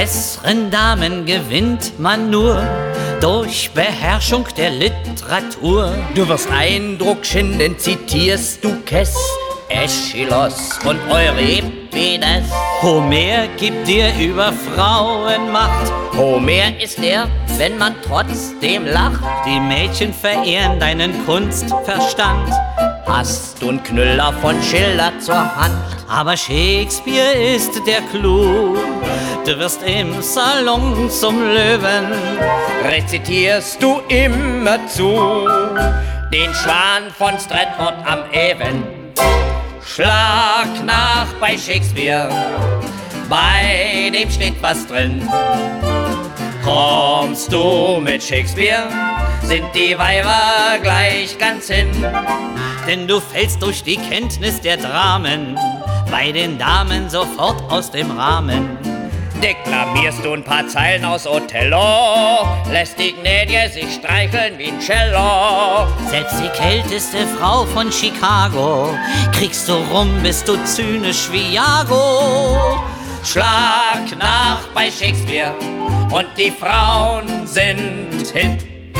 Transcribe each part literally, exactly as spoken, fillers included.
besseren Damen gewinnt man nur durch Beherrschung der Literatur. Du wirst Eindruck schinden, zitierst du Kess, Aeschylus und Euripides. Homer gibt dir über Frauen Macht. Homer ist er, wenn man trotzdem lacht. Die Mädchen verehren deinen Kunstverstand. Hast du 'n Knüller von Schiller zur Hand? Aber Shakespeare ist der Clou. Du wirst im Salon zum Löwen. Rezitierst du immerzu den Schwan von Stratford am Avon. Schlag nach bei Shakespeare, bei dem steht was drin. Kommst du mit Shakespeare, sind die Weiber gleich ganz hin. Denn du fällst durch die Kenntnis der Dramen bei den Damen sofort aus dem Rahmen. Deklamierst du ein paar Zeilen aus Othello, lässt die Gnädige sich streicheln wie ein Cello. Selbst die kälteste Frau von Chicago kriegst du rum, bist du zynisch wie Jago. Schlag nach bei Shakespeare und die Frauen sind hin.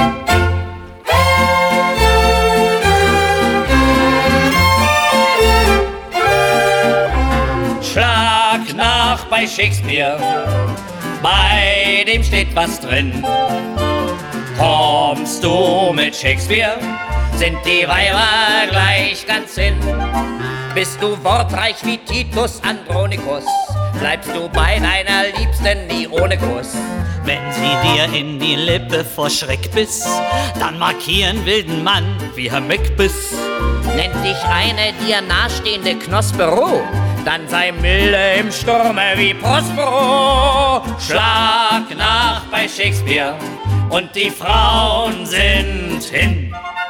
Schlag nach bei Shakespeare, bei dem steht was drin. Kommst du mit Shakespeare, sind die Weiber gleich ganz hin. Bist du wortreich wie Titus Andronicus, bleibst du bei deiner Liebsten nie ohne Kuss. Wenn sie dir in die Lippe vor Schreck biss, dann markieren wilden Mann wie Herr Macbeth. Nennt dich eine dir nahestehende Knospero, dann sei milde im Sturme wie Prospero. Schlag nach bei Shakespeare und die Frauen sind hin.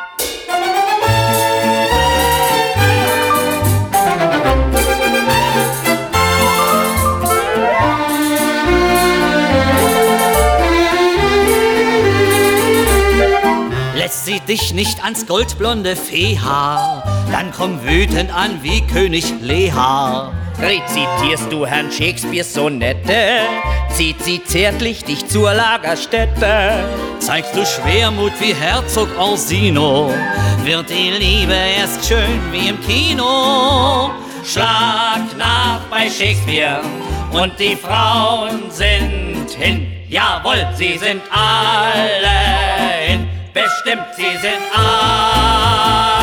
Lässt sie dich nicht ans goldblonde Feehaar, dann komm wütend an wie König Lear. Rezitierst du Herrn Shakespeares Sonette, zieht sie zärtlich dich zur Lagerstätte. Zeigst du Schwermut wie Herzog Orsino, wird die Liebe erst schön wie im Kino. Schlag nach bei Shakespeare und die Frauen sind hin. Jawohl, sie sind alle hin. Bestimmt, sie sind alle